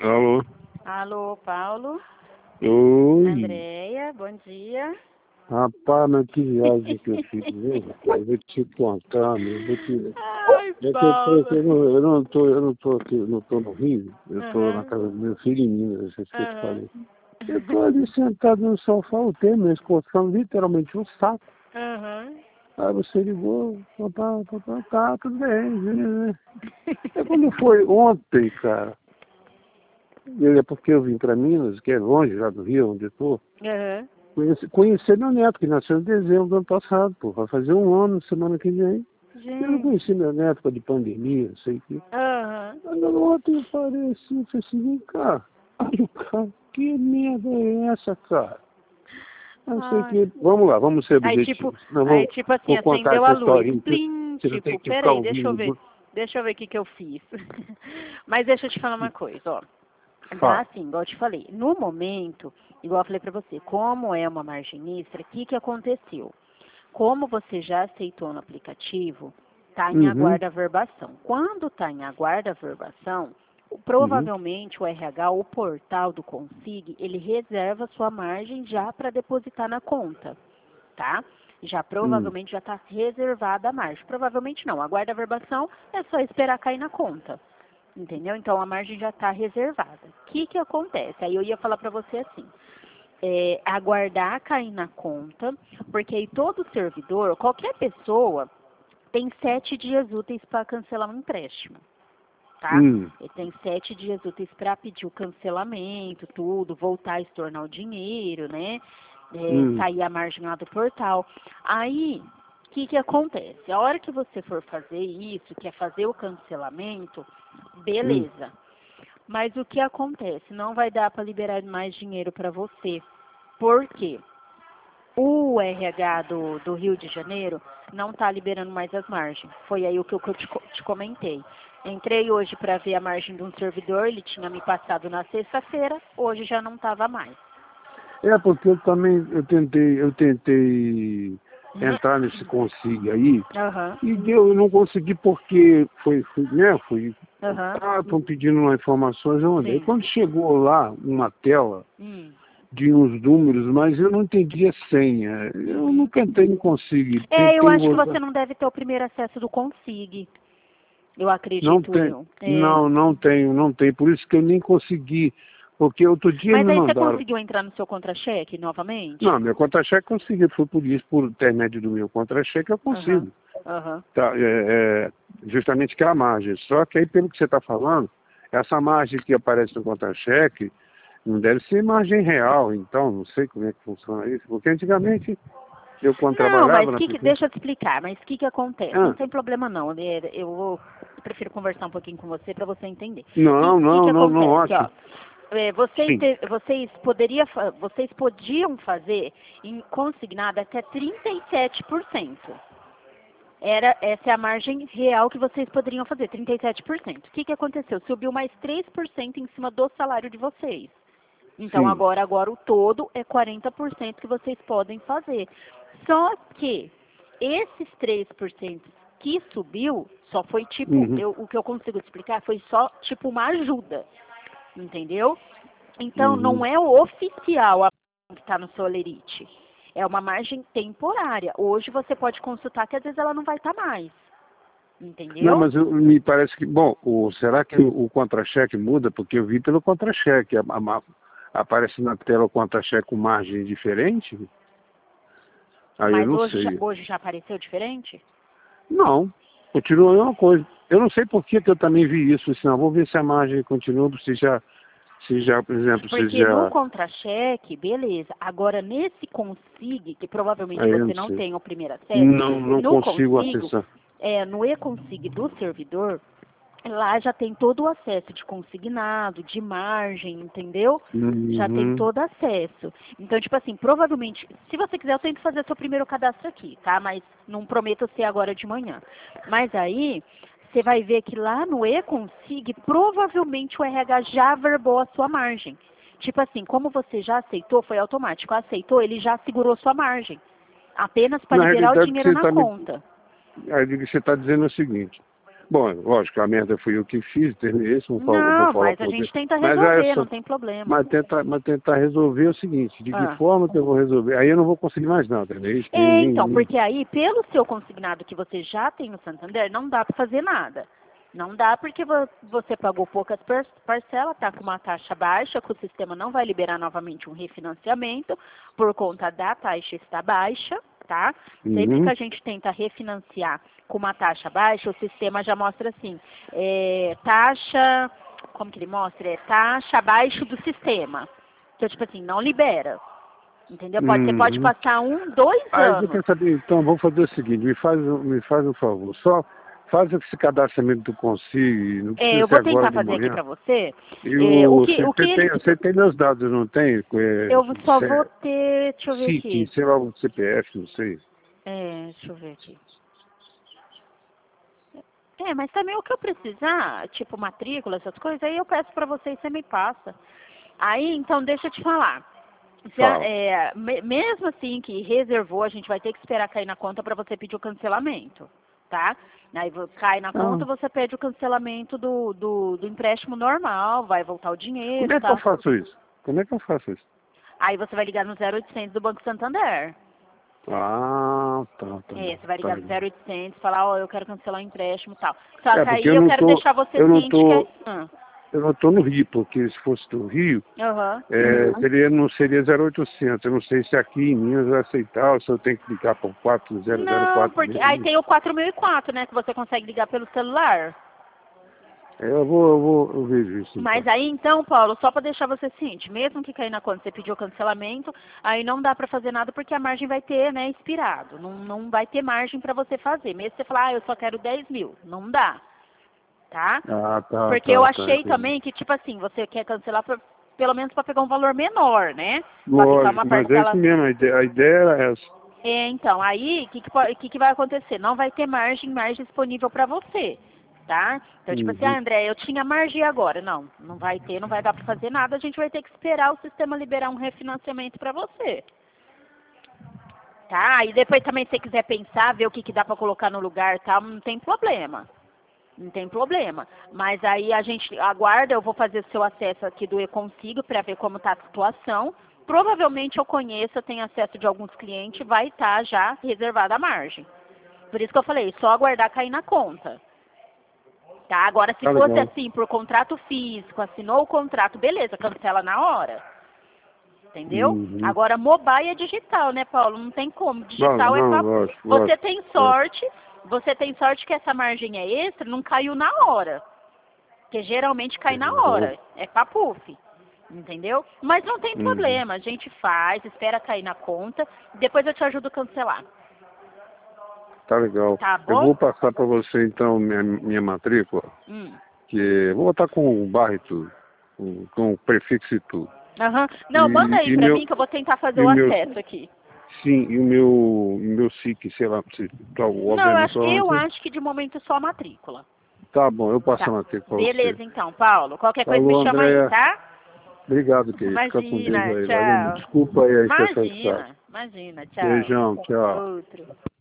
Alô? Alô, Paulo? Oi. Andréia, bom dia. Rapaz, mas que viagem que eu fiz, viu? Rapaz? Eu vou te contar, meu. Ai, Paulo. Eu não tô aqui, eu não tô no Rio, eu tô na casa do meu filho em Minas, não sei se eu te falei. Eu tô ali sentado no sofá, o tema, escutando literalmente um saco. Aí você ligou, tá, tudo bem, né? É quando foi ontem, cara. É porque eu vim para Minas, que é longe lá do Rio, onde eu tô. Conhecer meu neto, que nasceu em dezembro do ano passado, pô. Vai fazer um ano semana que vem. Eu não conheci meu neto por de pandemia, não sei o quê. Quando ontem eu parei assim, eu falei assim, vem cá. Aí o cara, que merda é essa, cara? Não sei o quê. Vamos lá, vamos ser objetivos. Aí, tipo assim, Vou contar acendeu essa a luz. historinha. Plim, Você não tem tipo, que ficar peraí, deixa eu ver. ouvindo. Deixa eu ver o que eu fiz. Mas deixa eu te falar uma coisa, ó. Dá assim, igual eu te falei. No momento, igual eu falei pra você, como é uma margem extra, o que aconteceu? Como você já aceitou no aplicativo, tá em aguarda verbação. Quando tá em aguarda verbação, provavelmente o RH, o portal do Consig, ele reserva sua margem já para depositar na conta, tá? Já provavelmente já está reservada a margem. Provavelmente não, aguarda a verbação é só esperar cair na conta. Entendeu? Então a margem já está reservada. O que acontece? Aí eu ia falar para você assim, aguardar cair na conta, porque aí todo servidor, qualquer pessoa, tem 7 dias úteis para cancelar um empréstimo. Tá? Ele tem 7 dias úteis para pedir o cancelamento, tudo, voltar a estornar o dinheiro, né? Sair a margem lá do portal. Aí, o que acontece? A hora que você for fazer isso, que é fazer o cancelamento, beleza. Mas o que acontece? Não vai dar para liberar mais dinheiro para você. Por quê? O RH do Rio de Janeiro não está liberando mais as margens. Foi aí o que eu te comentei. Entrei hoje para ver a margem de um servidor, ele tinha me passado na sexta-feira, hoje já não estava mais. É, porque eu tentei entrar nesse Consig aí, e eu não consegui porque estão pedindo umas informações, eu andei. Quando chegou lá uma tela de uns números, mas eu não entendi a senha. Eu nunca entrei no Consig. Eu acho que você não deve ter o primeiro acesso do Consig. Eu acredito. Não tenho. Por isso que eu nem consegui. Porque outro dia Mas me aí mandaram. você conseguiu entrar no seu contra-cheque novamente? Não, meu contra-cheque consegui. Foi por isso, por intermédio do meu contra-cheque, eu consigo. Tá, justamente que é a margem. Só que aí, pelo que você está falando, essa margem que aparece no contra-cheque não deve ser margem real. Então, não sei como é que funciona isso. Porque antigamente, eu quando trabalhava... Deixa eu te explicar. Mas o que acontece? Não tem problema não. Eu prefiro conversar um pouquinho com você para você entender. Não, acho. Vocês podiam fazer em consignado até 37%. Essa é a margem real que vocês poderiam fazer, 37%. O que aconteceu? Subiu mais 3% em cima do salário de vocês. Então agora o todo é 40% que vocês podem fazer. Só que esses 3% que subiu, só foi tipo, o que eu consigo explicar foi só tipo uma ajuda. Entendeu? Então, não é o oficial que está no Solerite. É uma margem temporária. Hoje você pode consultar que às vezes ela não vai estar mais. Entendeu? Não, mas me parece que... Bom, será que o contra-cheque muda? Porque eu vi pelo contra-cheque. Aparece na tela o contra-cheque com margem diferente? Aí mas eu não sei. Hoje já apareceu diferente? Não. Continua a mesma coisa. Eu não sei por que eu também vi isso. Senão, vou ver se a margem continua, se já, por exemplo, porque no contra-cheque, beleza. Agora, nesse Consig, que provavelmente você não tem o primeiro acesso, não consigo acessar. No e-Consig do servidor, lá já tem todo o acesso de consignado, de margem, entendeu? Já tem todo acesso. Então, tipo assim, provavelmente, se você quiser, eu tento fazer seu primeiro cadastro aqui, tá? Mas não prometo ser agora de manhã. Mas aí, você vai ver que lá no e-Consig, provavelmente o RH já verbou a sua margem. Tipo assim, como você já aceitou, foi automático. Aceitou, ele já segurou sua margem. Apenas para liberar o dinheiro na conta. Aí você está dizendo o seguinte, Bom, lógico, a merda fui eu que fiz, terminei isso, não, mas a gente tenta resolver, não tem problema. Mas tentar resolver é o seguinte, de que forma que eu vou resolver? Aí eu não vou conseguir mais nada, né? Então, porque aí, pelo seu consignado que você já tem no Santander, não dá para fazer nada. Não dá porque você pagou poucas parcelas, está com uma taxa baixa, que o sistema não vai liberar novamente um refinanciamento por conta da taxa estar baixa, tá? Sempre que a gente tenta refinanciar com uma taxa baixa, o sistema já mostra assim, taxa, como que ele mostra? É taxa abaixo do sistema. Então, tipo assim, não libera. Entendeu? Você pode passar 1, 2 anos. Eu quero saber, então, vamos fazer o seguinte, me faz um favor, só faz esse cadastramento do Consigo. Eu vou tentar fazer aqui para você. Você tem meus dados, não tem? Eu só vou ter, deixa eu ver aqui. Sei lá, o CPF, não sei. Deixa eu ver aqui. Mas também o que eu precisar, tipo matrícula, essas coisas, aí eu peço para você e você me passa. Aí, então, deixa eu te falar. Mesmo assim que reservou, a gente vai ter que esperar cair na conta para você pedir o cancelamento, tá? Aí cai na conta, você pede o cancelamento do empréstimo normal, vai voltar o dinheiro. Como é que eu faço isso? Como é que eu faço isso? Aí você vai ligar no 0800 do Banco Santander. Tá. Você vai ligar no 0800 e falar, eu quero cancelar o empréstimo e tal. Só que aí eu quero deixar você ciente que... Eu não estou no Rio, porque se fosse do Rio, não seria 0800. Eu não sei se aqui em Minas vai aceitar ou se eu tenho que ligar para o 4004. Não, porque aí tem o 4004, né, que você consegue ligar pelo celular. Eu vejo isso. Mas aí então, Paulo, só para deixar você ciente, mesmo que cair na conta, você pediu cancelamento, aí não dá para fazer nada porque a margem vai ter, né, expirado. Não vai ter margem para você fazer. Mesmo que você falar, eu só quero 10 mil. Não dá. Tá? Porque eu achei também que, tipo assim, você quer cancelar pelo menos para pegar um valor menor, né? Lógico, mas é isso mesmo, a ideia era essa. Então, aí, o que vai acontecer? Não vai ter margem disponível para você, tá? Então, tipo assim, André, eu tinha margem agora. Não vai ter, não vai dar para fazer nada, a gente vai ter que esperar o sistema liberar um refinanciamento para você. Tá? E depois também, se você quiser pensar, ver o que dá para colocar no lugar e tal, não tem problema. Não tem problema. Mas aí a gente aguarda, eu vou fazer o seu acesso aqui do E-Consigo para ver como está a situação. Provavelmente eu conheço, eu tenho acesso de alguns clientes, vai estar já reservada a margem. Por isso que eu falei, só aguardar cair na conta. Tá? Agora, se fosse assim, por contrato físico, assinou o contrato, beleza, cancela na hora. Entendeu? Agora, mobile é digital, né, Paulo? Não tem como. Digital Você tem sorte... Você tem sorte que essa margem é extra, não caiu na hora. Porque geralmente cai na hora. É papuf. Entendeu? Mas não tem problema. A gente faz, espera cair na conta. Depois eu te ajudo a cancelar. Tá legal. Tá bom? Eu vou passar para você, então, minha matrícula. Que eu vou botar com o barra e tudo. Com o prefixo e tudo. Não, manda aí para mim que eu vou tentar fazer o acesso aqui. Sim, e o meu SIC, sei lá, eu acho que de momento só a matrícula. Tá bom, eu passo a matrícula. Beleza, então, Paulo. Qualquer coisa me chama aí, tá? Obrigado, querido. Imagina, Fica com Deus aí. tchau. Desculpa aí a Imagina, tchau. Beijão, tchau. Outro.